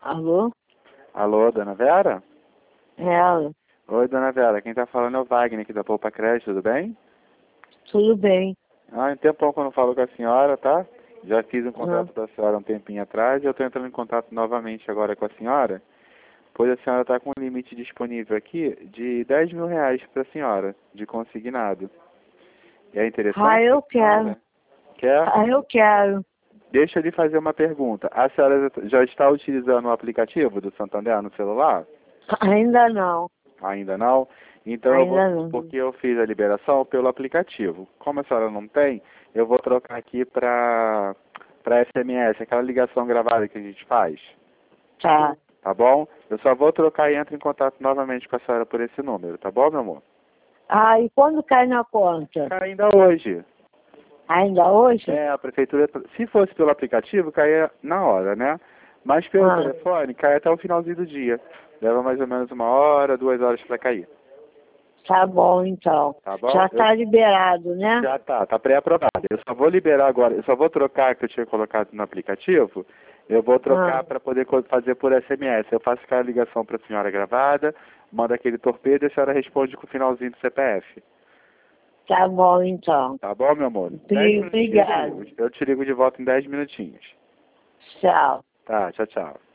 Alô? Alô, dona Vera? É ela. Oi, dona Vera. Quem tá falando é o Wagner aqui da Poupa Crédito, tudo bem? Tudo bem. Em tempão que eu não falo com a senhora, tá? Já fiz um Ah, contrato da senhora um tempinho atrás e eu tô entrando em contato novamente agora com a senhora, pois a senhora tá com um limite disponível aqui de R$ 10.000 pra senhora, de consignado. É interessante eu pra quero. senhora? Quer? Eu quero. Deixa eu lhe fazer uma pergunta. A senhora já está utilizando o aplicativo do Santander no celular? Ainda não. Ainda não? Então eu vou, Ainda não. porque eu fiz a liberação pelo aplicativo. Como a senhora não tem, eu vou trocar aqui para SMS, aquela ligação gravada que a gente faz. Tá. Tá bom? Eu só vou trocar e entro em contato novamente com a senhora por esse número, tá bom, meu amor? E quando cai na conta? Ainda hoje. Ainda hoje? A prefeitura, se fosse pelo aplicativo, caía na hora, né? Mas pelo Ah, telefone, cai até o finalzinho do dia. Leva mais ou menos 1 hora, 2 horas para cair. tá bom então. Tá bom? Já tá liberado, né? Já tá pré-aprovado. Eu só vou liberar agora, eu só vou trocar que eu tinha colocado no aplicativo, eu vou trocar Ah, para poder fazer por SMS. Eu faço aquela ligação para a senhora gravada, manda aquele torpedo e a senhora responde com o finalzinho do CPF. tá bom então. Tá bom, meu amor? 10 minutinhos Obrigado. eu te ligo de volta em 10 minutinhos. Tchau. Tá, tchau, tchau.